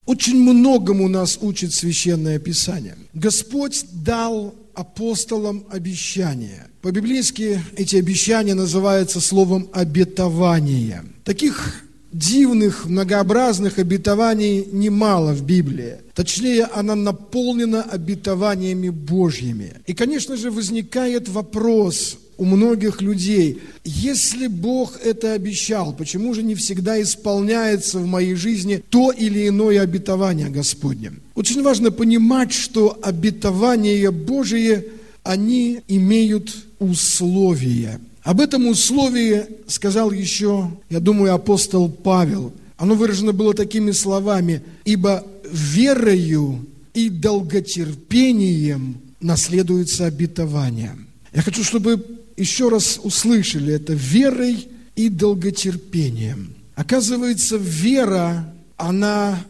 Очень многому нас учит Священное Писание. Господь дал апостолам обещания. По-библейски эти обещания называются словом «обетование». Таких дивных, многообразных обетований немало в Библии. Точнее, она наполнена обетованиями Божьими. И, конечно же, возникает вопрос у многих людей: если Бог это обещал, почему же не всегда исполняется в моей жизни то или иное обетование Господне? Очень важно понимать, что обетования Божьи, они имеют условия. Об этом условии сказал еще, я думаю, апостол Павел. Оно выражено было такими словами: «Ибо верою и долготерпением наследуется обетование». Я хочу, чтобы еще раз услышали это: верой и долготерпением. Оказывается, вера, она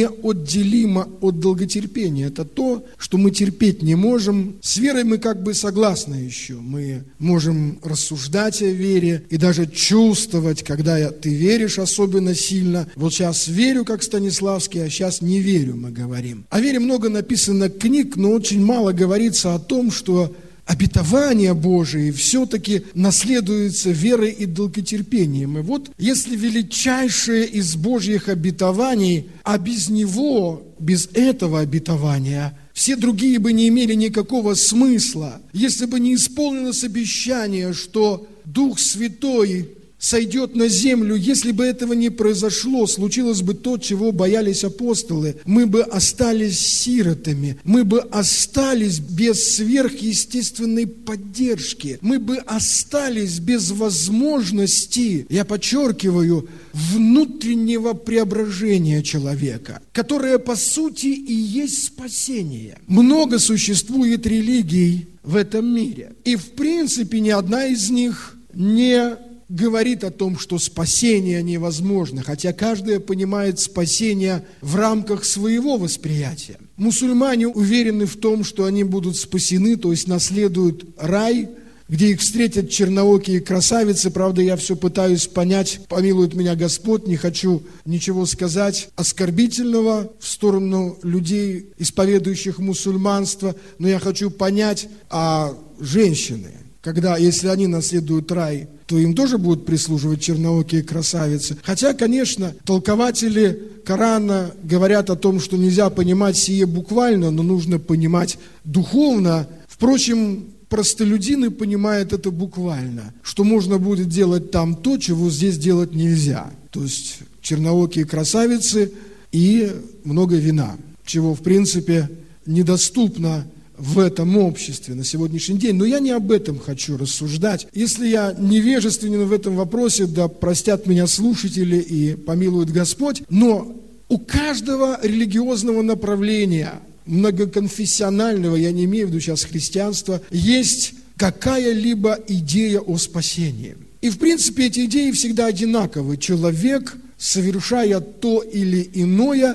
неотделима от долготерпения. Это то, что мы терпеть не можем. С верой мы как бы согласны еще. Мы можем рассуждать о вере и даже чувствовать, когда ты веришь особенно сильно. Вот сейчас верю, как Станиславский, а сейчас не верю, мы говорим. О вере много написано книг, но очень мало говорится о том, что обетования Божии все-таки наследуются верой и долготерпением. И вот если величайшее из Божьих обетований, а без него, без этого обетования, все другие бы не имели никакого смысла, если бы не исполнилось обещание, что Дух Святой сойдет на землю, если бы этого не произошло, случилось бы то, чего боялись апостолы. Мы бы остались сиротами, мы бы остались без сверхъестественной поддержки, мы бы остались без возможности, я подчеркиваю, внутреннего преображения человека, которое по сути и есть спасение. Много существует религий в этом мире, и в принципе ни одна из них не говорит о том, что спасение невозможно, хотя каждый понимает спасение в рамках своего восприятия. Мусульмане уверены в том, что они будут спасены, то есть наследуют рай, где их встретят черноокие красавицы. Правда, я все пытаюсь понять, помилует меня Господь, не хочу ничего сказать оскорбительного в сторону людей, исповедующих мусульманство, но я хочу понять, а женщины, если они наследуют рай, то им тоже будут прислуживать черноокие красавицы. Хотя, конечно, толкователи Корана говорят о том, что нельзя понимать сие буквально, но нужно понимать духовно. Впрочем, простолюдины понимают это буквально, что можно будет делать там то, чего здесь делать нельзя. То есть черноокие красавицы и много вина, чего, в принципе, недоступно в этом обществе на сегодняшний день. Но я не об этом хочу рассуждать. Если я невежественен в этом вопросе, да простят меня слушатели и помилует Господь, но у каждого религиозного направления, многоконфессионального, я не имею в виду сейчас христианство, есть какая-либо идея о спасении. И в принципе эти идеи всегда одинаковы. Человек, совершая то или иное,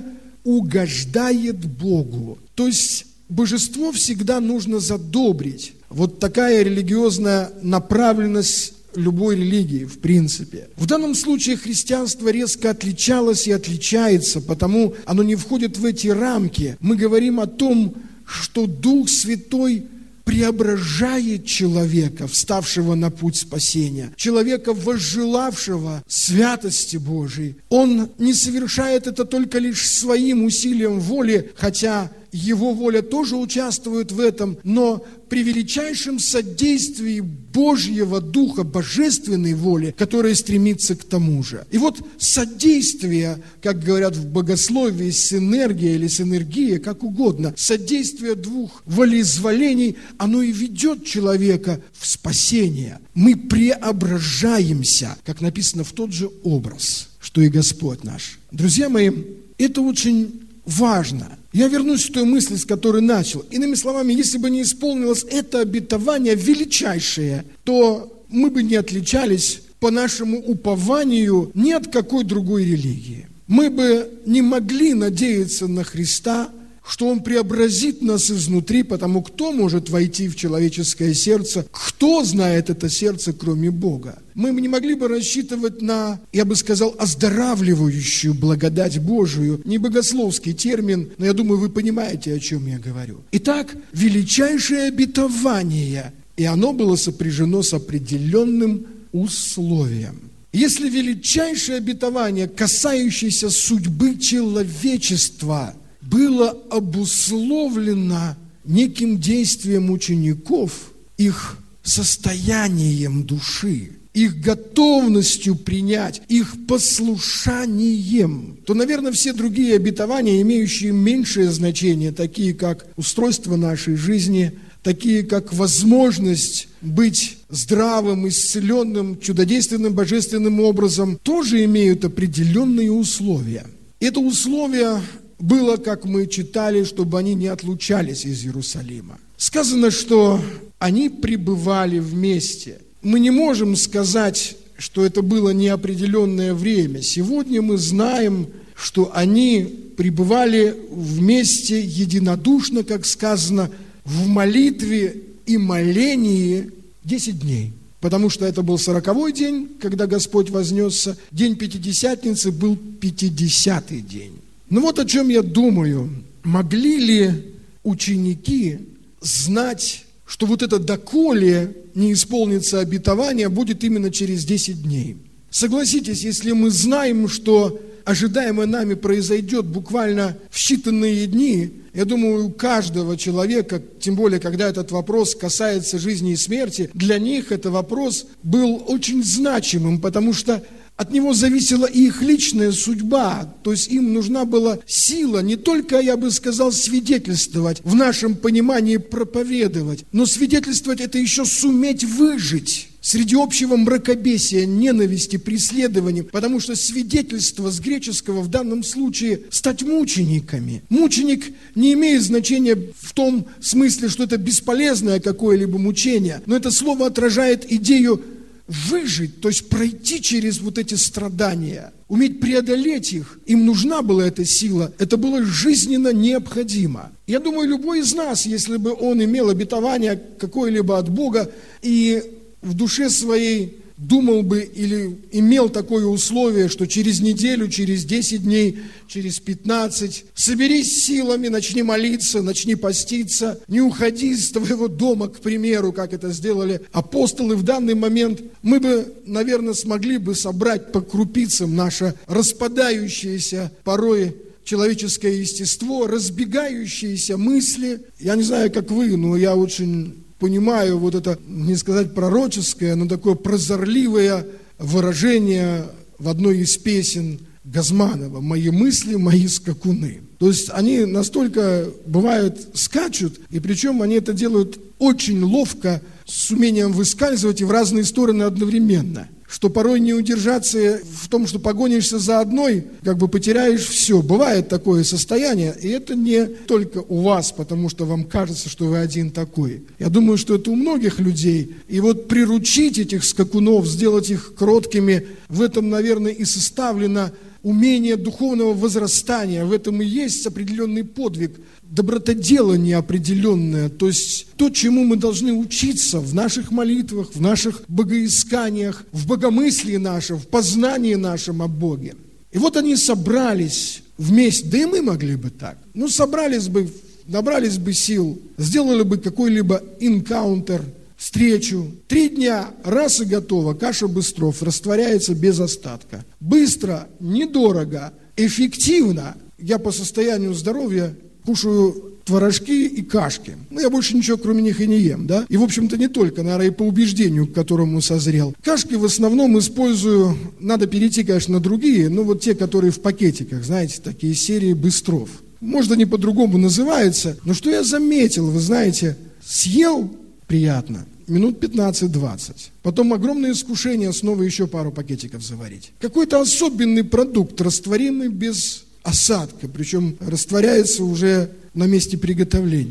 угождает Богу. То есть божество всегда нужно задобрить. Вот такая религиозная направленность любой религии, в принципе. В данном случае христианство резко отличалось и отличается, потому оно не входит в эти рамки. Мы говорим о том, что Дух Святой преображает человека, вставшего на путь спасения, человека, возжелавшего святости Божией. Он не совершает это только лишь своим усилием воли, хотя его воля тоже участвует в этом, но при величайшем содействии Божьего Духа, божественной воли, которая стремится к тому же. И вот содействие, как говорят в богословии, синергия или синергия, как угодно, содействие двух волеизъявлений, оно и ведет человека в спасение. Мы преображаемся, как написано, в тот же образ, что и Господь наш. Друзья мои, это очень важно. Я вернусь к той мысли, с которой начал. Иными словами, если бы не исполнилось это обетование величайшее, то мы бы не отличались по нашему упованию ни от какой другой религии. Мы бы не могли надеяться на Христа что Он преобразит нас изнутри, потому кто может войти в человеческое сердце, кто знает это сердце, кроме Бога. Мы не могли бы рассчитывать на, я бы сказал, оздоравливающую благодать Божию, не богословский термин, но я думаю, вы понимаете, о чем я говорю. Итак, величайшее обетование, и оно было сопряжено с определенным условием. Если величайшее обетование, касающееся судьбы человечества, было обусловлено неким действием учеников, их состоянием души, их готовностью принять, их послушанием, то, наверное, все другие обетования, имеющие меньшее значение, такие как устройство нашей жизни, такие как возможность быть здравым, исцеленным, чудодейственным, божественным образом, тоже имеют определенные условия. Это условие было, как мы читали, чтобы они не отлучались из Иерусалима. Сказано, что они пребывали вместе. Мы не можем сказать, что это было неопределенное время. Сегодня мы знаем, что они пребывали вместе единодушно, как сказано, в молитве и молении 10 дней. Потому что это был 40-й день, когда Господь вознесся. День Пятидесятницы был 50-й день. Ну вот о чем я думаю. Могли ли ученики знать, что вот это доколе не исполнится обетование, будет именно через 10 дней? Согласитесь, если мы знаем, что ожидаемое нами произойдет буквально в считанные дни, я думаю, у каждого человека, тем более, когда этот вопрос касается жизни и смерти, для них этот вопрос был очень значимым, потому что от него зависела и их личная судьба, то есть им нужна была сила не только, я бы сказал, свидетельствовать, в нашем понимании проповедовать, но свидетельствовать это еще суметь выжить среди общего мракобесия, ненависти, преследований, потому что свидетельство с греческого в данном случае стать мучениками. Мученик не имеет значения в том смысле, что это бесполезное какое-либо мучение, но это слово отражает идею выжить, то есть пройти через вот эти страдания, уметь преодолеть их. Им нужна была эта сила, это было жизненно необходимо. Я думаю, любой из нас, если бы он имел обетование какое-либо от Бога и в душе своей думал бы или имел такое условие, что через неделю, через 10 дней, через 15, соберись силами, начни молиться, начни поститься, не уходи из твоего дома, к примеру, как это сделали апостолы в данный момент, мы бы, наверное, смогли бы собрать по крупицам наше распадающееся порой человеческое естество, разбегающиеся мысли. Я не знаю, как вы, но я очень понимаю вот это, не сказать пророческое, но такое прозорливое выражение в одной из песен Газманова: «Мои мысли, мои скакуны». То есть они настолько, бывают, скачут, и причем они это делают очень ловко, с умением выскальзывать и в разные стороны одновременно, что порой не удержаться в том, что погонишься за одной, как бы потеряешь все. Бывает такое состояние, и это не только у вас, потому что вам кажется, что вы один такой. Я думаю, что это у многих людей. И вот приручить этих скакунов, сделать их кроткими, в этом, наверное, и составлено умение духовного возрастания. В этом и есть определенный подвиг, добротоделание определенное, то есть то, чему мы должны учиться в наших молитвах, в наших богоисканиях, в богомыслии нашем, в познании нашем о Боге. И вот они собрались вместе, да и мы могли бы так. Ну, собрались бы, набрались бы сил, сделали бы какой-либо инкаунтер, встречу. 3 дня, раз и готово, каша Быстров растворяется без остатка. Быстро, недорого, эффективно. Я по состоянию здоровья кушаю творожки и кашки. Ну, я больше ничего кроме них и не ем, да? И, в общем-то, не только, наверное, и по убеждению, к которому созрел. Кашки в основном использую, надо перейти, конечно, на другие, но вот те, которые в пакетиках, знаете, такие серии Быстров. Может, они по-другому называются, но что я заметил, вы знаете, съел приятно, минут 15-20. Потом огромное искушение снова еще пару пакетиков заварить. Какой-то особенный продукт, растворимый без осадка, причем растворяется уже на месте приготовления.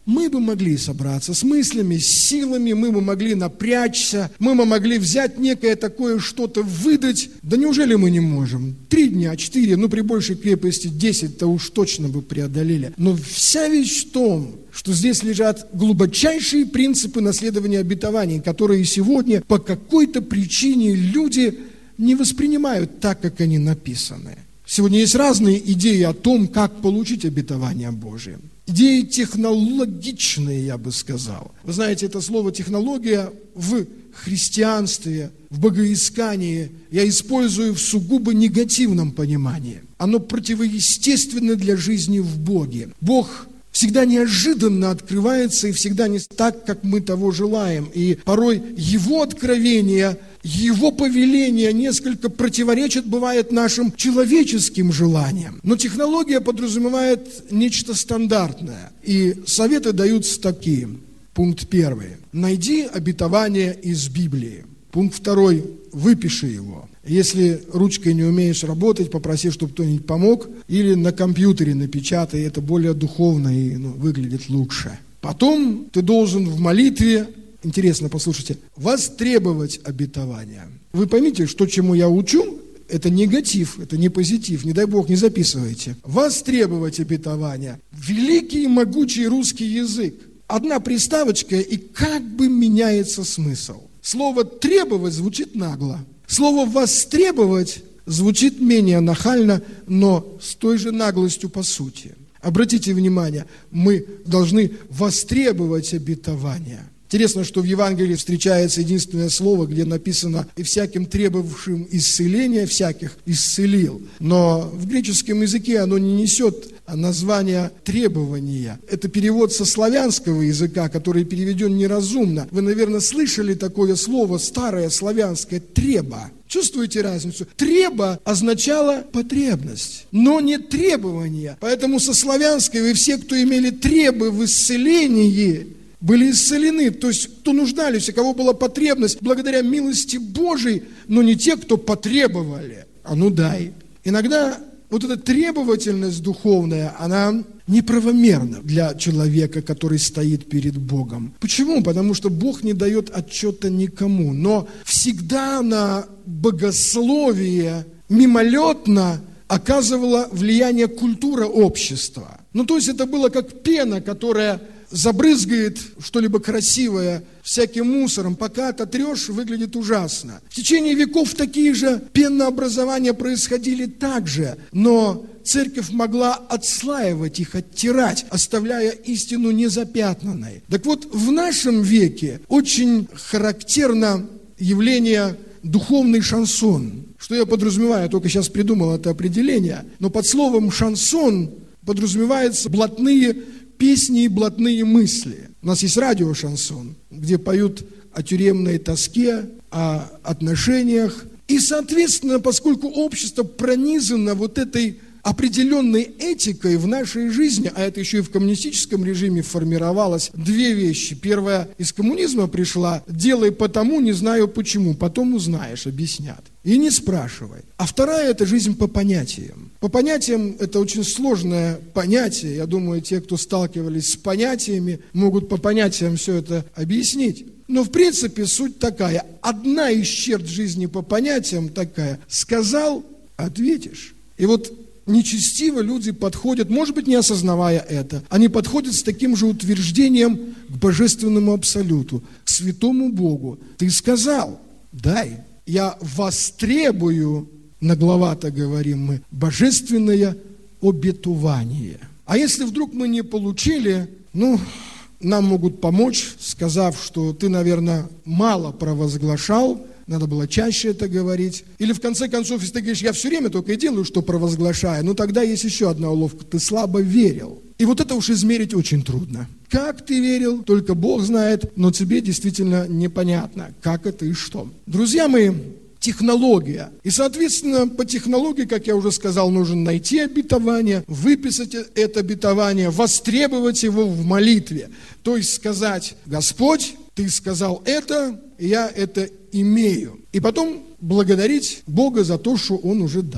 мы бы могли собраться с мыслями, с силами, мы бы могли напрячься, мы бы могли взять некое такое что-то, выдать. Да неужели мы не можем? 3 дня, 4, при большей крепости 10-то уж точно бы преодолели. Но вся вещь в том, что здесь лежат глубочайшие принципы наследования обетований, которые сегодня по какой-то причине люди не воспринимают так, как они написаны. Сегодня есть разные идеи о том, как получить обетование Божие. Идеи технологичные, я бы сказал. Вы знаете, это слово «технология» в христианстве, в богоискании я использую в сугубо негативном понимании. Оно противоестественно для жизни в Боге. Бог всегда неожиданно открывается и всегда не так, как мы того желаем. И порой Его откровения, Его повеления несколько противоречат, бывает, нашим человеческим желаниям. Но технология подразумевает нечто стандартное. И советы даются такие. Пункт 1. Найди обетование из Библии. Пункт 2. Выпиши его. Если ручкой не умеешь работать, попроси, чтобы кто-нибудь помог. Или на компьютере напечатай, это более духовно и выглядит лучше. Потом ты должен в молитве, интересно, послушайте, востребовать обетование. Вы поймите, что чему я учу, это негатив, это не позитив, не дай Бог, не записывайте. Востребовать обетование. Великий и могучий русский язык. Одна приставочка, и как бы меняется смысл. Слово «требовать» звучит нагло. Слово «востребовать» звучит менее нахально, но с той же наглостью по сути. Обратите внимание, мы должны востребовать обетование. Интересно, что в Евангелии встречается единственное слово, где написано «и всяким требовавшим исцеления всяких исцелил». Но в греческом языке оно не несет название требования. Это перевод со славянского языка, который переведен неразумно. Вы, наверное, слышали такое слово старое славянское «треба». Чувствуете разницу? «Треба» означало потребность, но не требование. Поэтому со славянской вы все, кто имели требы в исцелении, были исцелены, то есть кто нуждались, у кого была потребность, благодаря милости Божией, но не те, кто потребовали. А ну дай. Иногда вот эта требовательность духовная, она неправомерна для человека, который стоит перед Богом. Почему? Потому что Бог не дает отчета никому, но всегда на богословие мимолетно оказывала влияние культура общества. То есть это было как пена, которая забрызгает что-либо красивое всяким мусором, пока ототрешь, выглядит ужасно. В течение веков такие же пенообразования происходили также, но церковь могла отслаивать их, оттирать, оставляя истину незапятнанной. Так вот, в нашем веке очень характерно явление духовный шансон. Что я подразумеваю? Я только сейчас придумал это определение. Но под словом шансон подразумеваются блатные песни и блатные мысли. У нас есть радиошансон, где поют о тюремной тоске, о отношениях. И, соответственно, поскольку общество пронизано вот этой определенной этикой в нашей жизни, а это еще и в коммунистическом режиме формировалось, 2 вещи. Первая из коммунизма пришла: делай потому, не знаю почему, потом узнаешь, объяснят. И не спрашивай. А вторая – это жизнь по понятиям. По понятиям – это очень сложное понятие. Я думаю, те, кто сталкивались с понятиями, могут по понятиям все это объяснить. Но в принципе суть такая. Одна из черт жизни по понятиям такая: сказал – ответишь. И вот нечестиво люди подходят, может быть, не осознавая это, они подходят с таким же утверждением к божественному абсолюту, к святому Богу. Ты сказал, дай, я востребую, нагловато говорим мы, божественное обетование. А если вдруг мы не получили, нам могут помочь, сказав, что ты, наверное, мало провозглашал, надо было чаще это говорить. Или в конце концов, если ты говоришь, я все время только и делаю, что провозглашаю, тогда есть еще одна уловка, ты слабо верил. И вот это уж измерить очень трудно. Как ты верил, только Бог знает, но тебе действительно непонятно, как это и что. Друзья мои, технология. И, соответственно, по технологии, как я уже сказал, нужно найти обетование, выписать это обетование, востребовать его в молитве. То есть сказать: Господь, ты сказал это, я это имею. И потом благодарить Бога за то, что Он уже дал.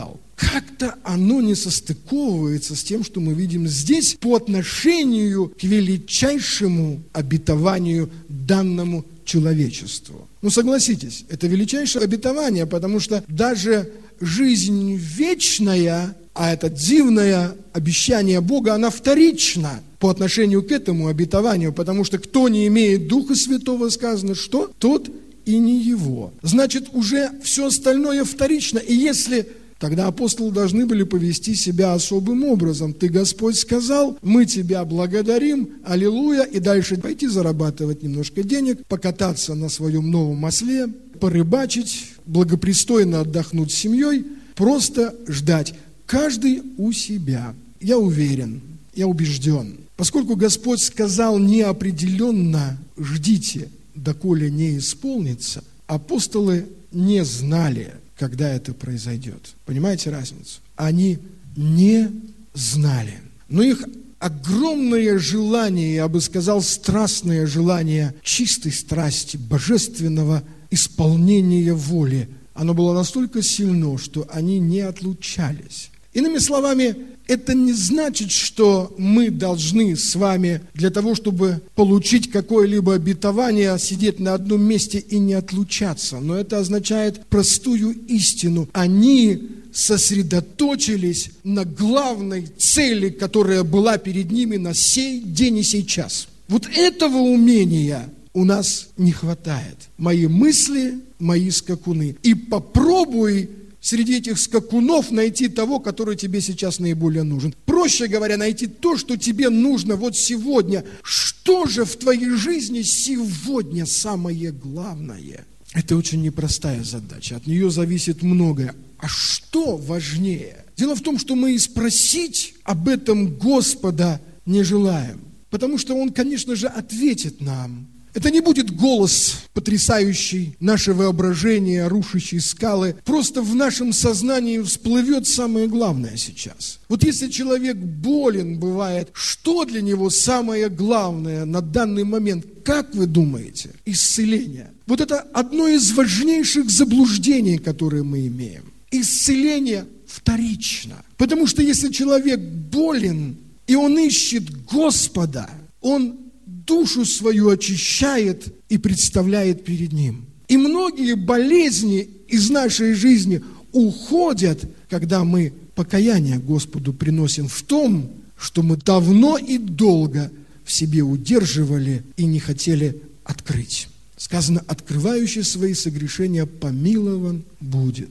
как-то оно не состыковывается с тем, что мы видим здесь по отношению к величайшему обетованию данному человечеству. Ну, согласитесь, это величайшее обетование, потому что даже жизнь вечная, а это дивное обещание Бога, она вторична по отношению к этому обетованию, потому что кто не имеет Духа Святого, сказано, что? Тот и не его. Значит, уже все остальное вторично, и если... Тогда апостолы должны были повести себя особым образом. Ты, Господь, сказал, мы тебя благодарим, аллилуйя, и дальше пойти зарабатывать немножко денег, покататься на своем новом осле, порыбачить, благопристойно отдохнуть с семьей, просто ждать. Каждый у себя. Я уверен, я убежден. Поскольку Господь сказал неопределенно «ждите, доколе не исполнится», апостолы не знали, когда это произойдет. Понимаете разницу? Они не знали. Но их огромное желание, я бы сказал, страстное желание чистой страсти, божественного исполнения воли, оно было настолько сильно, что они не отлучались. Иными словами, это не значит, что мы должны с вами для того, чтобы получить какое-либо обетование, сидеть на одном месте и не отлучаться. Но это означает простую истину. Они сосредоточились на главной цели, которая была перед ними на сей день и сей час. Вот этого умения у нас не хватает. Мои мысли, мои скакуны. И попробуй среди этих скакунов найти того, который тебе сейчас наиболее нужен. Проще говоря, найти то, что тебе нужно вот сегодня. Что же в твоей жизни сегодня самое главное? Это очень непростая задача, от нее зависит многое. А что важнее? Дело в том, что мы и спросить об этом Господа не желаем, потому что Он, конечно же, ответит нам. Это не будет голос, потрясающий наше воображение, рушащий скалы. Просто в нашем сознании всплывет самое главное сейчас. Вот если человек болен, бывает, что для него самое главное на данный момент? Как вы думаете? Исцеление. Вот это одно из важнейших заблуждений, которые мы имеем. Исцеление вторично. Потому что если человек болен, и он ищет Господа, он душу свою очищает и представляет перед Ним. И многие болезни из нашей жизни уходят, когда мы покаяние Господу приносим в том, что мы давно и долго в себе удерживали и не хотели открыть. Сказано, открывающий свои согрешения помилован будет.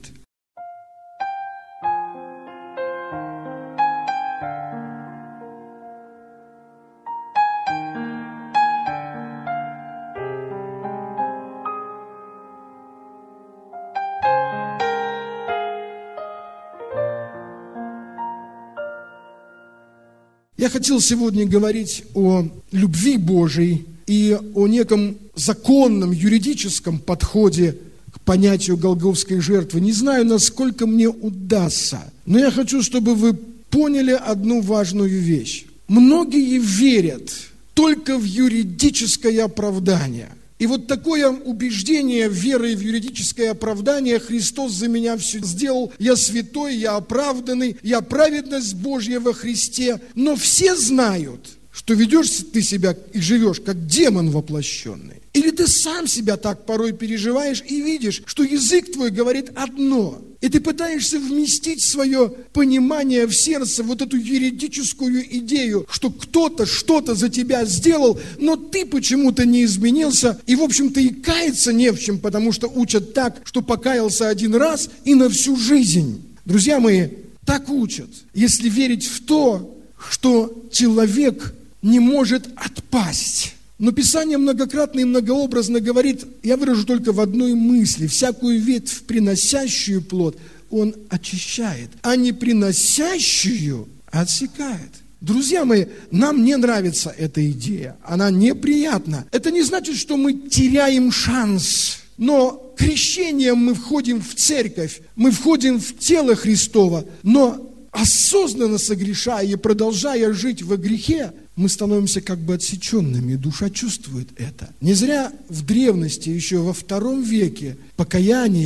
Я хотел сегодня говорить о любви Божией и о неком законном юридическом подходе к понятию голгофской жертвы. Не знаю, насколько мне удастся, но я хочу, чтобы вы поняли одну важную вещь. Многие верят только в юридическое оправдание. И вот такое убеждение веры в юридическое оправдание: Христос за меня все сделал, я святой, я оправданный, я праведность Божья во Христе. Но все знают, что ведешь ты себя и живешь как демон воплощенный. Или ты сам себя так порой переживаешь и видишь, что язык твой говорит одно, и ты пытаешься вместить свое понимание в сердце, вот эту юридическую идею, что кто-то что-то за тебя сделал, но ты почему-то не изменился, и, в общем-то, и каяться не в чем, потому что учат так, что покаялся один раз и на всю жизнь. Друзья мои, так учат, если верить в то, что человек не может отпасть. Но Писание многократно и многообразно говорит, я выражу только в одной мысли: всякую ветвь, приносящую плод, Он очищает, а не приносящую отсекает. Друзья мои, нам не нравится эта идея, она неприятна. Это не значит, что мы теряем шанс, но крещением мы входим в церковь, мы входим в тело Христово, но осознанно согрешая и продолжая жить во грехе, мы становимся как бы отсеченными, душа чувствует это. Не зря в древности, еще во II веке, покаяние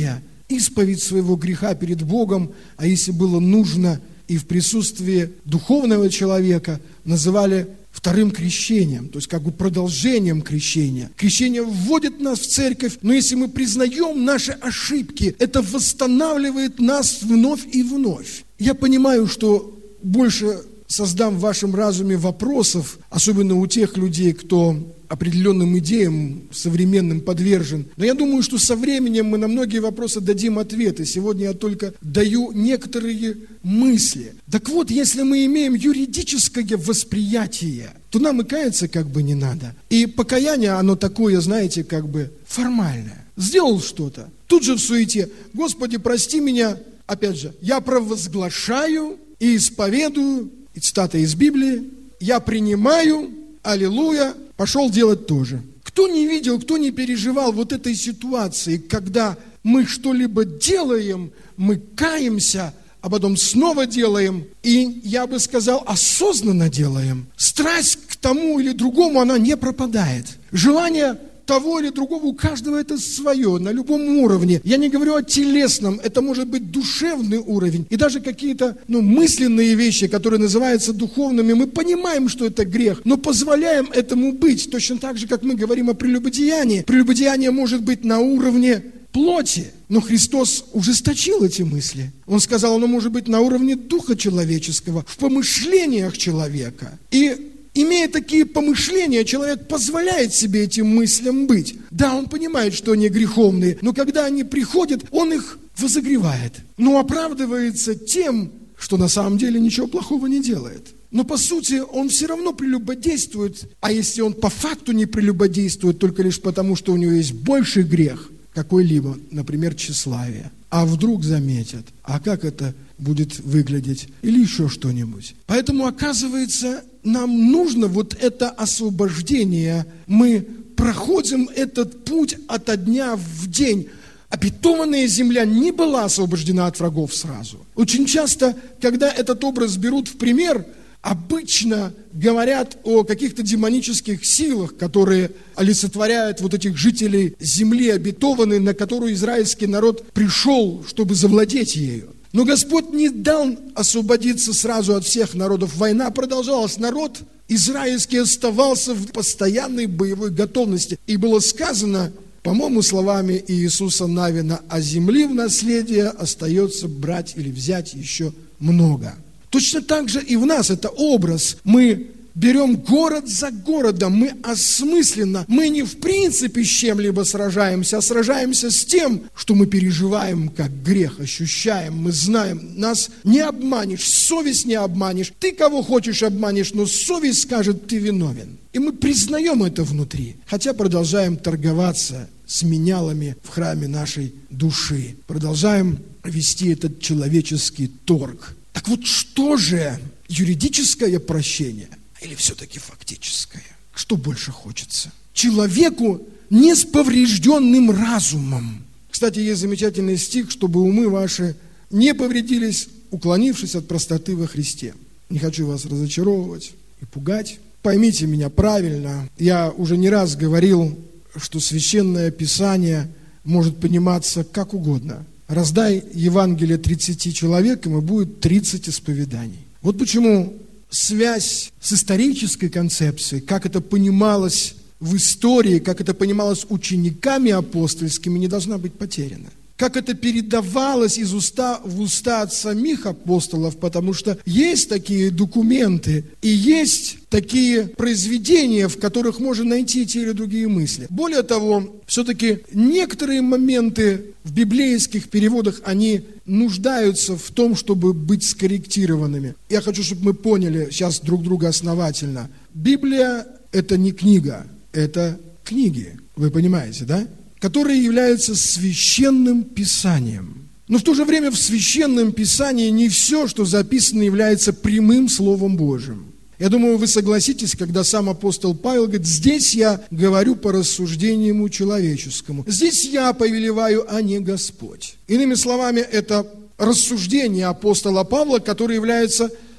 исповедь своего греха перед Богом, а если было нужно, и в присутствии духовного человека называли вторым крещением, то есть как бы продолжением крещения. Крещение вводит нас в церковь, но если мы признаем наши ошибки, это восстанавливает нас вновь и вновь. Я понимаю, что больше создам в вашем разуме вопросов, особенно у тех людей, кто определенным идеям современным подвержен. Но я думаю, что со временем мы на многие вопросы дадим ответы. Сегодня я только даю некоторые мысли. Так вот, если мы имеем юридическое восприятие, то нам и каяться как бы не надо. И покаяние, оно такое, знаете, как бы формальное. Сделал что-то, тут же в суете: Господи, прости меня. Опять же, я провозглашаю и исповедую, и цитата из Библии, я принимаю, аллилуйя, пошел делать тоже. Кто не видел, кто не переживал вот этой ситуации, когда мы что-либо делаем, мы каемся, а потом снова делаем, и, я бы сказал, осознанно делаем. Страсть к тому или другому, она не пропадает. Желание того или другого, у каждого это свое, на любом уровне. Я не говорю о телесном, это может быть душевный уровень. И даже какие-то мысленные вещи, которые называются духовными, мы понимаем, что это грех, но позволяем этому быть. Точно так же, как мы говорим о прелюбодеянии. Прелюбодеяние может быть на уровне плоти, но Христос ужесточил эти мысли. Он сказал, оно может быть на уровне духа человеческого, в помышлениях человека. И имея такие помышления, человек позволяет себе этим мыслям быть. Да, он понимает, что они греховные, но когда они приходят, он их возогревает. Но оправдывается тем, что на самом деле ничего плохого не делает. Но по сути он все равно прелюбодействует, а если он по факту не прелюбодействует, только лишь потому, что у него есть больший грех какой-либо, например, тщеславие. А вдруг заметят, а как это будет выглядеть, или еще что-нибудь. Поэтому, оказывается, нам нужно вот это освобождение. Мы проходим этот путь ото дня в день. Обетованная земля не была освобождена от врагов сразу. Очень часто, когда этот образ берут в пример, обычно говорят о каких-то демонических силах, которые олицетворяют вот этих жителей земли обетованной, на которую израильский народ пришел, чтобы завладеть ею. Но Господь не дал освободиться сразу от всех народов. Война продолжалась. Народ израильский оставался в постоянной боевой готовности. И было сказано, по-моему, словами Иисуса Навина, а земли в наследие остается брать или взять еще много. Точно так же и в нас это образ. Мы берем город за городом, мы осмысленно, мы не в принципе с чем-либо сражаемся, а сражаемся с тем, что мы переживаем как грех, ощущаем, мы знаем. Нас не обманешь, совесть не обманешь. Ты кого хочешь обманешь, но совесть скажет, ты виновен. И мы признаем это внутри, хотя продолжаем торговаться с менялами в храме нашей души. Продолжаем вести этот человеческий торг. Так вот, что же юридическое прощение или все-таки фактическое? Что больше хочется? Человеку не с поврежденным разумом. Кстати, есть замечательный стих, чтобы умы ваши не повредились, уклонившись от простоты во Христе. Не хочу вас разочаровывать и пугать. Поймите меня правильно. Я уже не раз говорил, что Священное Писание может пониматься как угодно. Раздай Евангелие 30 человекам, и будет 30 исповеданий. Вот почему связь с исторической концепцией, как это понималось в истории, как это понималось учениками апостольскими, не должна быть потеряна. Как это передавалось из уста в уста от самих апостолов, потому что есть такие документы и есть такие произведения, в которых можно найти те или другие мысли. Более того, все-таки некоторые моменты в библейских переводах, они нуждаются в том, чтобы быть скорректированными. Я хочу, чтобы мы поняли сейчас друг друга основательно. Библия – это не книга, это книги. Вы понимаете, да? Которые являются священным писанием. Но в то же время в священном писании не все, что записано, является прямым Словом Божьим. Я думаю, вы согласитесь, когда сам апостол Павел говорит, здесь я говорю по рассуждению человеческому. Здесь я повелеваю, а не Господь. Иными словами, это рассуждение апостола Павла, которое является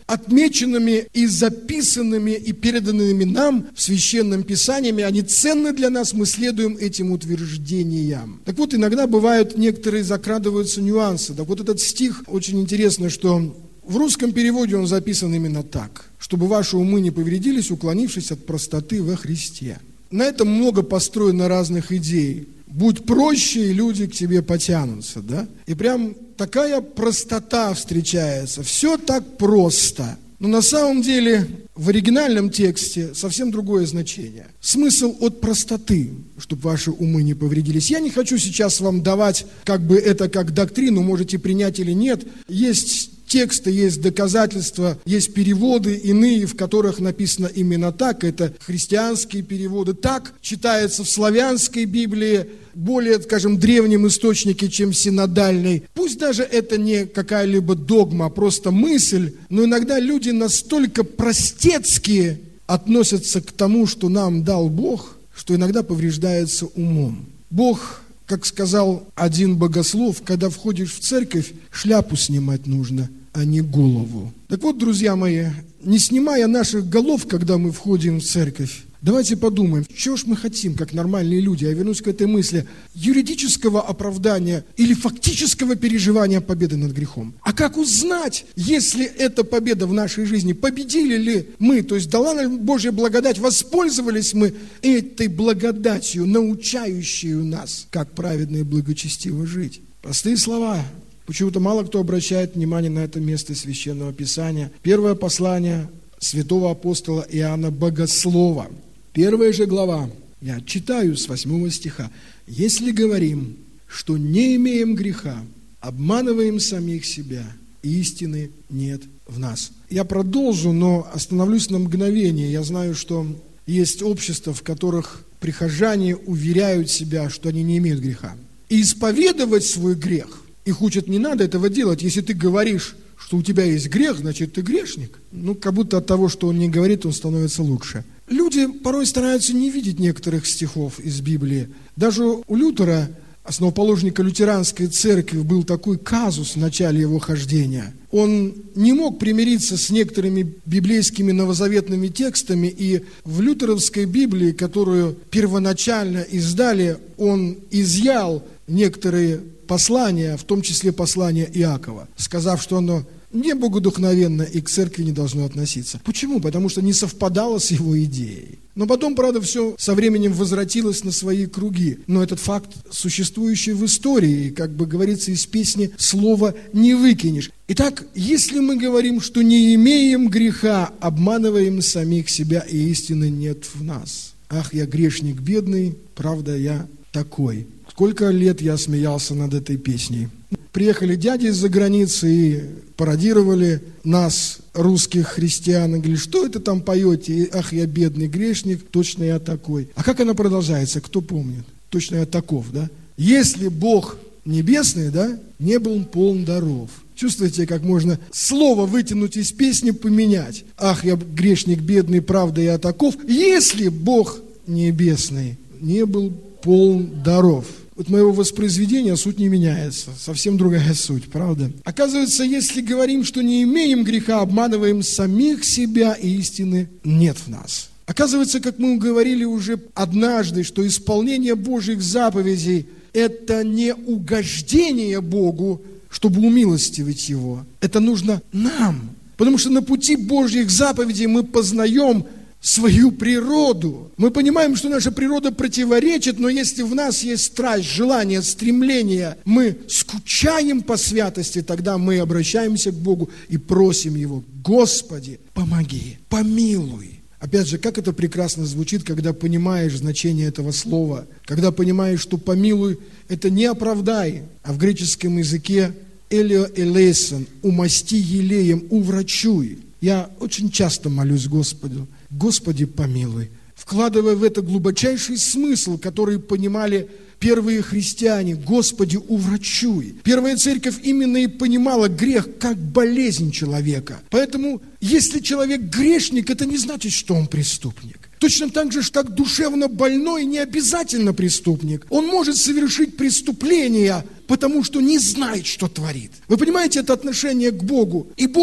отмеченными и записанными и переданными нам в Священном Писании, они ценны для нас, мы следуем этим утверждениям. Так вот, иногда бывают некоторые закрадываются нюансы. Так вот, этот стих очень интересно, что в русском переводе он записан именно так: чтобы ваши умы не повредились, уклонившись от простоты во Христе. На этом много построено разных идей. Будь проще, и люди к тебе потянутся, да? И прям такая простота встречается. Все так просто. Но на самом деле в оригинальном тексте совсем другое значение. Смысл от простоты, чтобы ваши умы не повредились. Я не хочу сейчас вам давать это как доктрину, можете принять или нет. Есть тексты, есть доказательства, есть переводы иные, в которых написано именно так. Это христианские переводы. Так читается в славянской Библии, более, скажем, древнем источнике, чем в синодальной. Пусть даже это не какая-либо догма, а просто мысль, но иногда люди настолько простецкие относятся к тому, что нам дал Бог, что иногда повреждается умом. Бог, как сказал один богослов, когда входишь в церковь, шляпу снимать нужно, а не голову. Так вот, друзья мои, не снимая наших голов, когда мы входим в церковь, давайте подумаем, чего ж мы хотим, как нормальные люди. Я вернусь к этой мысли. Юридического оправдания или фактического переживания победы над грехом. А как узнать, если эта победа в нашей жизни, победили ли мы, то есть дала нам Божья благодать, воспользовались мы этой благодатью, научающей нас, как праведно и благочестиво жить? Простые слова. Почему-то мало кто обращает внимание на это место Священного Писания. Первое послание святого апостола Иоанна Богослова. 1 же глава. Я читаю с 8 стиха. «Если говорим, что не имеем греха, обманываем самих себя, и истины нет в нас». Я продолжу, но остановлюсь на мгновение. Я знаю, что есть общества, в которых прихожане уверяют себя, что они не имеют греха. И исповедовать свой грех их учат: не надо этого делать. Если ты говоришь, что у тебя есть грех, значит, ты грешник. Как будто от того, что он не говорит, он становится лучше. Люди порой стараются не видеть некоторых стихов из Библии. Даже у Лютера, основоположника лютеранской церкви, был такой казус в начале его хождения. Он не мог примириться с некоторыми библейскими новозаветными текстами, и в лютеровской Библии, которую первоначально издали, он изъял некоторые послания, в том числе послание Иакова, сказав, что оно не богодухновенно и к церкви не должно относиться. Почему? Потому что не совпадало с его идеей. Но потом, правда, все со временем возвратилось на свои круги. Но этот факт, существующий в истории, как бы говорится из песни, слова не выкинешь. Итак, если мы говорим, что не имеем греха, обманываем самих себя, и истины нет в нас. Ах, я грешник бедный, правда, я такой. Сколько лет я смеялся над этой песней. Приехали дяди из-за границы и пародировали нас, русских христиан, и говорили: что это там поете? И, ах, я бедный грешник, точно я такой. А как она продолжается, кто помнит? Точно я таков, да? Если Бог небесный, да, не был полн даров. Чувствуете, как можно слово вытянуть из песни, поменять? Ах, я грешник бедный, правда я таков. Если Бог небесный не был полн даров. Вот моего воспроизведения суть не меняется. Совсем другая суть, правда? Оказывается, если говорим, что не имеем греха, обманываем самих себя, и истины нет в нас. Оказывается, как мы говорили уже однажды, что исполнение Божьих заповедей – это не угождение Богу, чтобы умилостивить Его. Это нужно нам. Потому что на пути Божьих заповедей мы познаем свою природу. Мы понимаем, что наша природа противоречит, но если в нас есть страсть, желание, стремление, мы скучаем по святости, тогда мы обращаемся к Богу и просим Его: Господи, помоги, помилуй. Опять же, как это прекрасно звучит, когда понимаешь значение этого слова, когда понимаешь, что помилуй – это не оправдай, а в греческом языке элео элейсон, умасти елеем, уврачуй. Я очень часто молюсь Господу: Господи, помилуй, вкладывая в это глубочайший смысл, который понимали первые христиане: Господи, уврачуй. Первая церковь именно и понимала грех как болезнь человека. Поэтому, если человек грешник, это не значит, что он преступник. Точно так же, как душевно больной не обязательно преступник. Он может совершить преступление, потому что не знает, что творит. Вы понимаете, это отношение к Богу. И Бог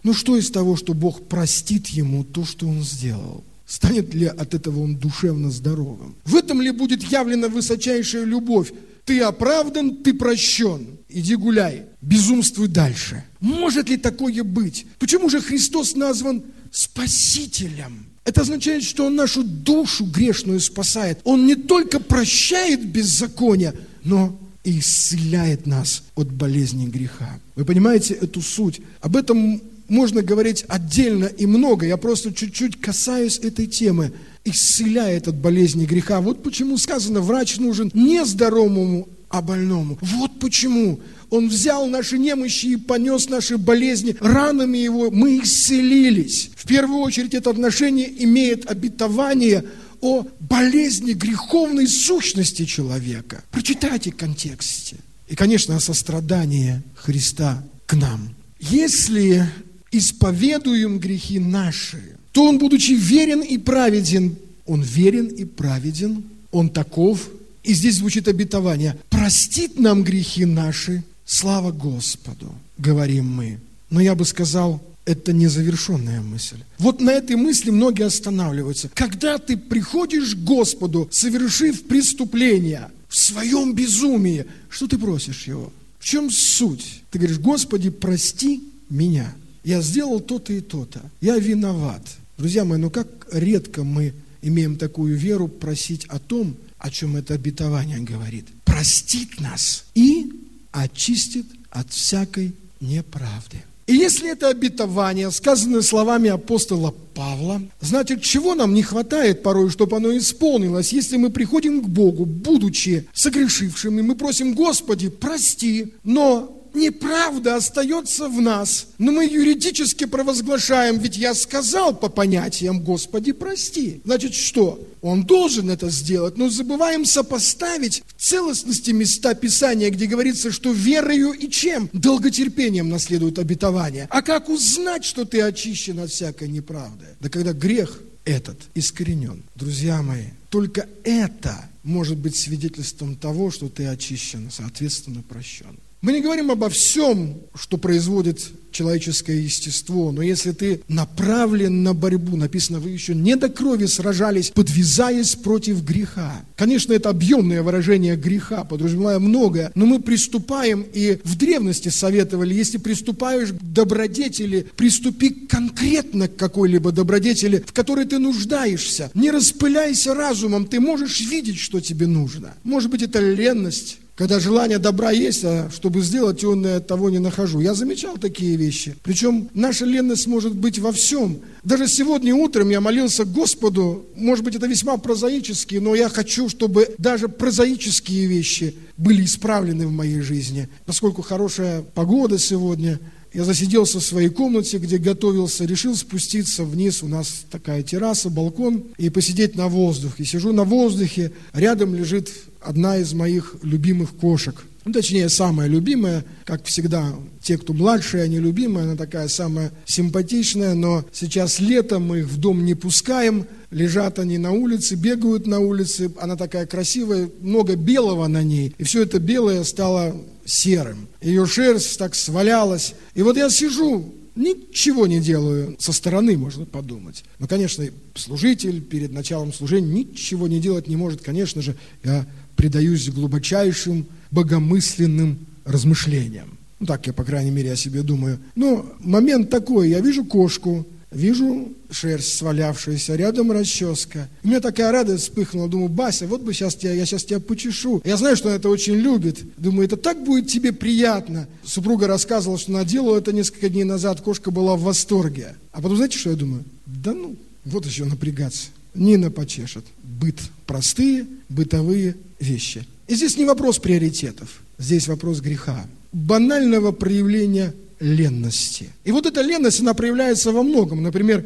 Ну что из того, что Бог простит ему то, что он сделал? Станет ли от этого он душевно здоровым? В этом ли будет явлена высочайшая любовь? Ты оправдан, ты прощен. Иди гуляй, безумствуй дальше. Может ли такое быть? Почему же Христос назван Спасителем? Это означает, что Он нашу душу грешную спасает. Он не только прощает беззаконие, но и исцеляет нас от болезни греха. Вы понимаете эту суть? Об этом можно говорить отдельно и много. Я просто чуть-чуть касаюсь этой темы. Исцеляет от болезни греха. Вот почему сказано, врач нужен не здоровому, а больному. Вот почему. Он взял наши немощи и понес наши болезни. Ранами Его мы исцелились. В первую очередь это отношение имеет обетование о болезни греховной сущности человека. Прочитайте в контексте. И, конечно, о сострадании Христа к нам. Если исповедуем грехи наши, то Он, будучи верен и праведен, Он верен и праведен, Он таков. И здесь звучит обетование. Простит нам грехи наши, слава Господу, говорим мы. Но я бы сказал, это незавершенная мысль. Вот на этой мысли многие останавливаются. Когда ты приходишь к Господу, совершив преступление в своем безумии, что ты просишь Его? В чем суть? Ты говоришь, Господи, прости меня. Я сделал то-то и то-то. Я виноват. Друзья мои, ну как редко мы имеем такую веру просить о том, о чем это обетование говорит. Простит нас и очистит от всякой неправды. И если это обетование, сказанное словами апостола Павла, значит, чего нам не хватает порой, чтобы оно исполнилось, если мы приходим к Богу, будучи согрешившими, мы просим, Господи, прости, но неправда остается в нас, но мы юридически провозглашаем, ведь я сказал по понятиям, Господи, прости. Значит, что? Он должен это сделать, но забываем сопоставить в целостности места Писания, где говорится, что верою и чем? Долготерпением наследует обетование. А как узнать, что ты очищен от всякой неправды? Да когда грех этот искоренен. Друзья мои, только это может быть свидетельством того, что ты очищен, соответственно, прощен. Мы не говорим обо всем, что производит человеческое естество, но если ты направлен на борьбу, написано, вы еще не до крови сражались, подвязаясь против греха. Конечно, это объемное выражение греха, подразумевая многое, но мы приступаем, и в древности советовали, если приступаешь к добродетели, приступи конкретно к какой-либо добродетели, в которой ты нуждаешься. Не распыляйся разумом, ты можешь видеть, что тебе нужно. Может быть, это ленность, когда желание добра есть, а чтобы сделать он того не нахожу. Я замечал такие вещи. Причем наша ленность может быть во всем. Даже сегодня утром я молился Господу, может быть, это весьма прозаически, но я хочу, чтобы даже прозаические вещи были исправлены в моей жизни. Поскольку хорошая погода сегодня, я засиделся в своей комнате, где готовился, решил спуститься вниз, у нас такая терраса, балкон, и посидеть на воздухе. Сижу на воздухе, рядом лежит одна из моих любимых кошек. Ну, точнее, самая любимая, как всегда, те, кто младшие, они любимые, она такая самая симпатичная, но сейчас лето, мы их в дом не пускаем, лежат они на улице, бегают на улице, она такая красивая, много белого на ней, и все это белое стало серым. Ее шерсть так свалялась. И вот я сижу, ничего не делаю, со стороны можно подумать. Но, конечно, служитель перед началом служения ничего не делать не может, конечно же, я предаюсь глубочайшим богомысленным размышлениям. Ну, так я, по крайней мере, о себе думаю. Но момент такой, я вижу кошку, вижу шерсть свалявшаяся, рядом расческа. У меня такая радость вспыхнула, думаю, Бася, вот бы я сейчас тебя почешу. Я знаю, что она это очень любит. Думаю, это так будет тебе приятно. Супруга рассказывала, что она делала это несколько дней назад, кошка была в восторге. А потом, знаете, что я думаю? Да ну, вот еще напрягаться. Нина почешет. Быт. Простые бытовые вещи. И здесь не вопрос приоритетов, здесь вопрос греха. Банального проявления ленности. И вот эта ленность, она проявляется во многом. Например,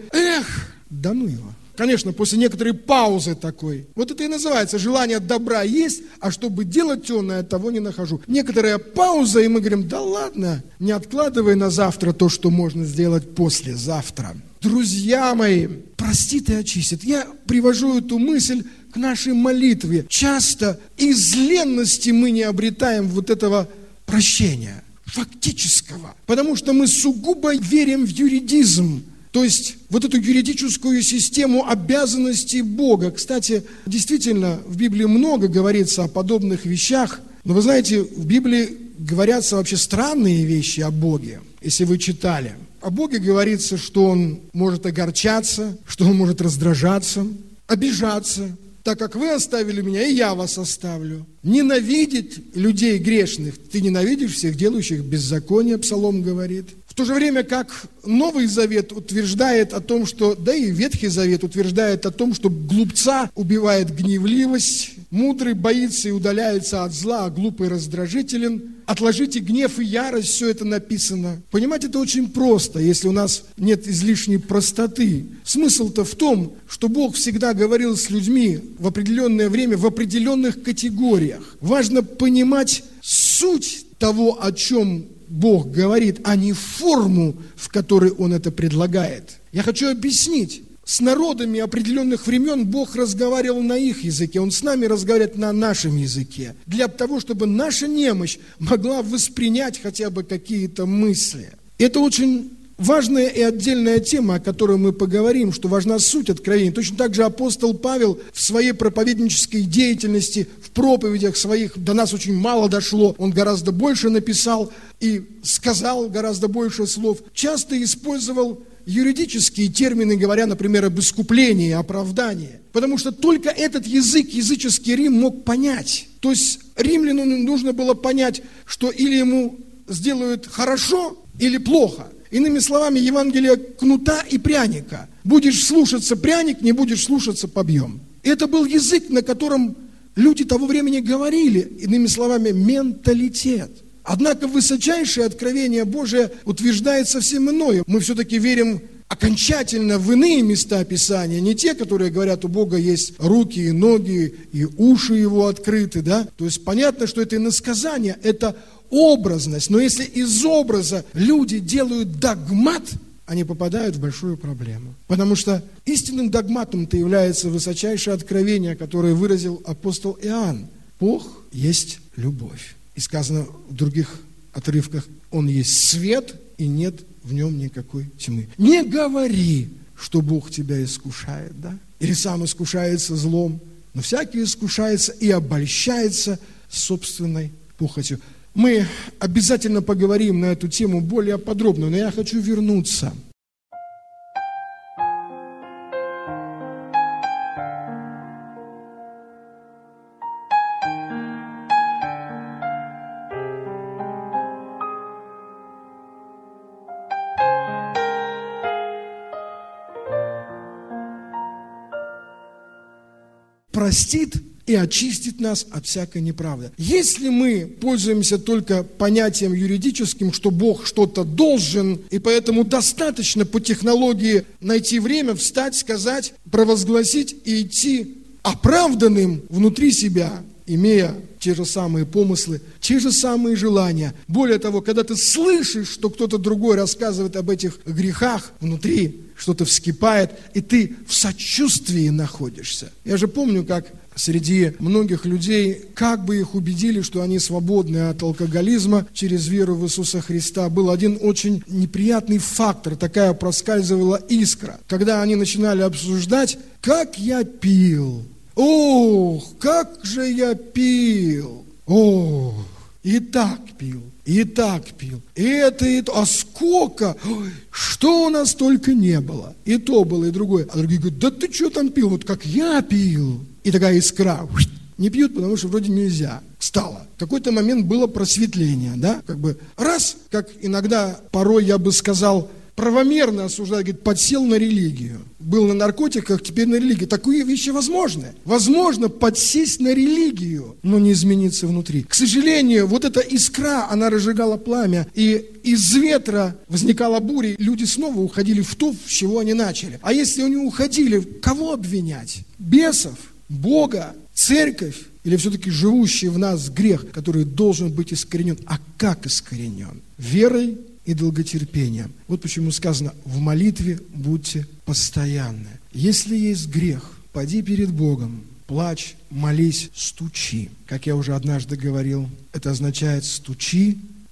да ну его. Конечно, после некоторой паузы такой. Вот это и называется желание добра есть, а чтобы делать темное, того не нахожу. Некоторая пауза, и мы говорим, да ладно, не откладывай на завтра то, что можно сделать послезавтра. Друзья мои, простит и очистит. Я привожу эту мысль к нашей молитве. Часто из ленности мы не обретаем вот этого прощения. фактического, потому что мы сугубо верим в юридизм, то есть вот эту юридическую систему обязанностей Бога. Кстати, действительно, в Библии много говорится о подобных вещах, но вы знаете, в Библии говорятся вообще странные вещи о Боге, если вы читали. О Боге говорится, что Он может огорчаться, что Он может раздражаться, обижаться, так как вы оставили меня, и я вас оставлю. Ненавидеть людей грешных. Ты ненавидишь всех делающих беззаконие, Псалом говорит. В то же время, как Новый Завет утверждает о том, что, да и Ветхий Завет утверждает о том, что глупца убивает гневливость, мудрый боится и удаляется от зла, а глупый раздражителен. Отложите гнев и ярость, все это написано. Понимаете, это очень просто, если у нас нет излишней простоты. Смысл-то в том, что Бог всегда говорил с людьми в определенное время в определенных категориях. Важно понимать суть того, о чем Бог говорит, а не форму, в которой Он это предлагает. Я хочу объяснить. С народами определенных времен Бог разговаривал на их языке, Он с нами разговаривает на нашем языке, для того, чтобы наша немощь могла воспринять хотя бы какие-то мысли. Это очень важная и отдельная тема, о которой мы поговорим, что важна суть откровения. Точно так же апостол Павел в своей проповеднической деятельности, в проповедях своих, до нас очень мало дошло, он гораздо больше написал и сказал гораздо больше слов, часто использовал юридические термины, говоря, например, об искуплении, оправдании. Потому что только этот язык, языческий Рим мог понять. То есть римляну нужно было понять, что или ему сделают хорошо, или плохо. Иными словами, Евангелие кнута и пряника. Будешь слушаться пряник, не будешь слушаться побьем. Это был язык, на котором люди того времени говорили. Иными словами, менталитет. Однако высочайшее откровение Божие утверждает совсем иное. Мы все-таки верим окончательно в иные места Писания, не те, которые говорят, у Бога есть руки и ноги, и уши Его открыты, да? То есть понятно, что это иносказание, это образность. Но если из образа люди делают догмат, они попадают в большую проблему. Потому что истинным догматом-то является высочайшее откровение, которое выразил апостол Иоанн. Бог есть любовь. И сказано в других отрывках, Он есть свет, и нет в Нем никакой тьмы. Не говори, что Бог тебя искушает, да? Или сам искушается злом. Но всякий искушается и обольщается собственной похотью. Мы обязательно поговорим на эту тему более подробно, но я хочу вернуться. Простит и очистит нас от всякой неправды. Если мы пользуемся только понятием юридическим, что Бог что-то должен, и поэтому достаточно по технологии найти время, встать, сказать, провозгласить и идти оправданным внутри себя, имея те же самые помыслы, те же самые желания. Более того, когда ты слышишь, что кто-то другой рассказывает об этих грехах, внутри что-то вскипает, и ты в сочувствии находишься. Я же помню, как среди многих людей, как бы их убедили, что они свободны от алкоголизма через веру в Иисуса Христа, был один очень неприятный фактор, такая проскальзывала искра. Когда они начинали обсуждать, как я пил, ох, как же я пил, ох, и так пил. И так пил, и это, а сколько, ой, что у нас только не было, и то было, и другое. А другие говорят, да ты что там пил, вот как я пил. И такая искра, не пьют, потому что вроде нельзя, стало. В какой-то момент было просветление, да, как бы раз, как иногда, порой я бы сказал, правомерно осуждать, говорит, подсел на религию. Был на наркотиках, теперь на религии. Такие вещи возможны. Возможно подсесть на религию, но не измениться внутри. К сожалению, вот эта искра, она разжигала пламя, и из ветра возникала буря, люди снова уходили в то, с чего они начали. А если они уходили, кого обвинять? Бесов? Бога? Церковь? Или все-таки живущий в нас грех, который должен быть искоренен? А как искоренен? Верой и долготерпением. Вот почему сказано, в молитве будьте постоянны. Если есть грех, поди перед Богом, плачь, молись, стучи. Как я уже однажды говорил, это означает стучи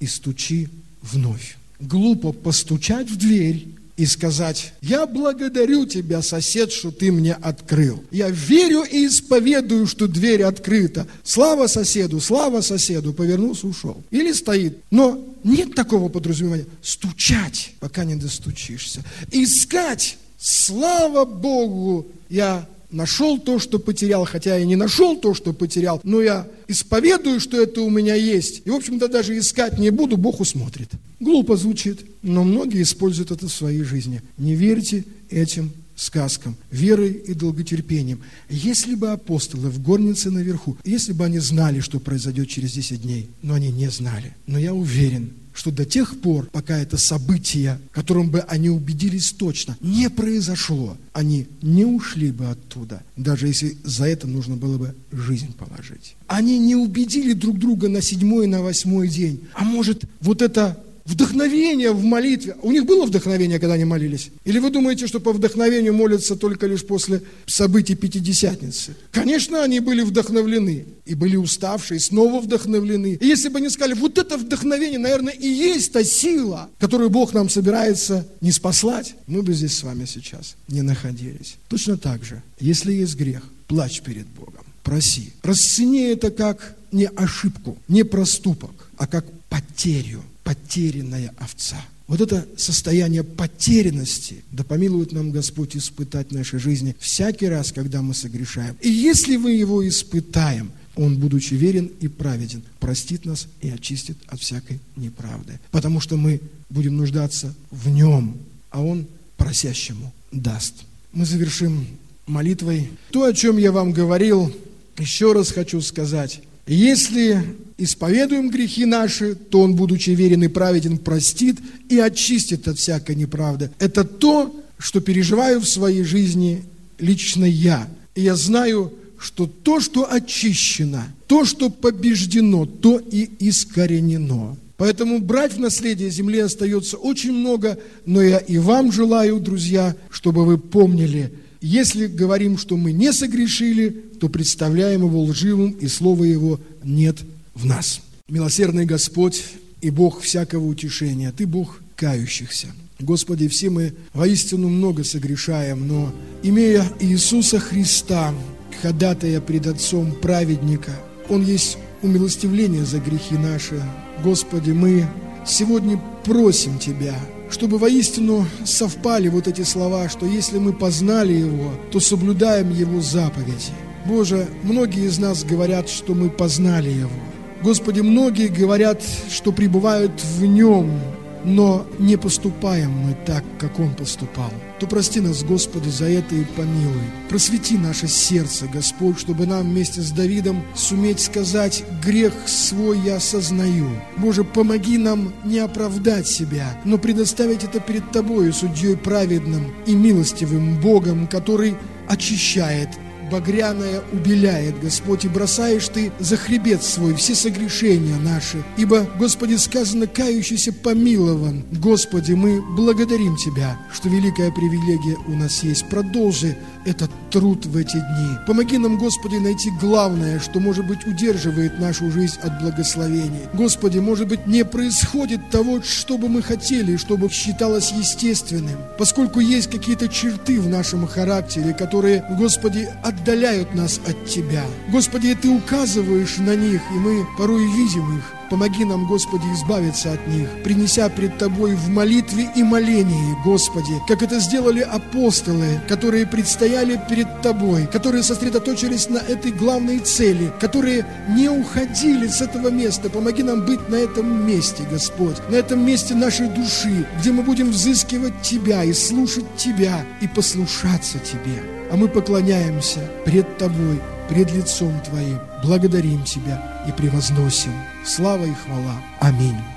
и стучи вновь. Глупо постучать в дверь и сказать: я благодарю тебя, сосед, что ты мне открыл. Я верю и исповедую, что дверь открыта. Слава соседу, повернулся, ушел. Или стоит. Но нет такого подразумевания. Стучать, пока не достучишься. Искать. Слава Богу, я нашел то, что потерял, хотя я не нашел то, что потерял, но я исповедую, что это у меня есть. И, в общем-то, даже искать не буду, Бог усмотрит. Глупо звучит, но многие используют это в своей жизни. Не верьте этим сказкам, верой и долготерпением. Если бы апостолы в горнице наверху, если бы они знали, что произойдет через 10 дней, но они не знали. Но я уверен, что до тех пор, пока это событие, которым бы они убедились точно, не произошло, они не ушли бы оттуда, даже если за это нужно было бы жизнь положить. Они не убедили друг друга на 7-й и на 8-й день. А может, вот это вдохновение в молитве. У них было вдохновение, когда они молились? Или вы думаете, что по вдохновению молятся только лишь после событий Пятидесятницы? Конечно, они были вдохновлены. И были уставшие, снова вдохновлены. И если бы они сказали, вот это вдохновение, наверное, и есть та сила, которую Бог нам собирается ниспослать, мы бы здесь с вами сейчас не находились. Точно так же, если есть грех, плачь перед Богом, проси. Расцени это как не ошибку, не проступок, а как потерю. Потерянная овца. Вот это состояние потерянности, да помилует нам Господь испытать в нашей жизни всякий раз, когда мы согрешаем. И если мы его испытаем, Он, будучи верен и праведен, простит нас и очистит от всякой неправды. Потому что мы будем нуждаться в Нем, а Он просящему даст. Мы завершим молитвой. То, о чем я вам говорил, еще раз хочу сказать. Если исповедуем грехи наши, то Он, будучи верен и праведен, простит и очистит от всякой неправды. Это то, что переживаю в своей жизни лично я. И я знаю, что то, что очищено, то, что побеждено, то и искоренено. Поэтому брать в наследие земли остается очень много, но я и вам желаю, друзья, чтобы вы помнили, если говорим, что мы не согрешили, то представляем его лживым, и слова его нет в нас. Милосердный Господь и Бог всякого утешения, Ты Бог кающихся. Господи, все мы воистину много согрешаем, но имея Иисуса Христа, ходатая пред Отцом праведника, Он есть умилостивление за грехи наши. Господи, мы сегодня просим Тебя, чтобы воистину совпали вот эти слова, что если мы познали Его, то соблюдаем Его заповеди. Боже, многие из нас говорят, что мы познали Его. Господи, многие говорят, что пребывают в Нем, но не поступаем мы так, как Он поступал. То прости нас, Господи, за это и помилуй. Просвети наше сердце, Господь, чтобы нам вместе с Давидом суметь сказать: грех свой я осознаю. Боже, помоги нам не оправдать себя, но предоставить это перед Тобою, судьей праведным и милостивым Богом, который очищает, багряное убеляет, Господь, и бросаешь Ты за хребет свой все согрешения наши. Ибо, Господи, сказано, кающийся помилован. Господи, мы благодарим Тебя, что великая привилегия у нас есть. Продолжи этот труд в эти дни. Помоги нам, Господи, найти главное, что, может быть, удерживает нашу жизнь от благословений. Господи, может быть, не происходит того, что бы мы хотели, чтобы считалось естественным, поскольку есть какие-то черты в нашем характере, которые, Господи, отдаляют нас от Тебя. Господи, Ты указываешь на них, и мы порой видим их. Помоги нам, Господи, избавиться от них, принеся пред Тобой в молитве и молении, Господи, как это сделали апостолы, которые предстояли перед Тобой, которые сосредоточились на этой главной цели, которые не уходили с этого места. Помоги нам быть на этом месте, Господь, на этом месте нашей души, где мы будем взыскивать Тебя и слушать Тебя и послушаться Тебе. А мы поклоняемся пред Тобой, пред лицом Твоим, благодарим Тебя и превозносим. Слава и хвала. Аминь.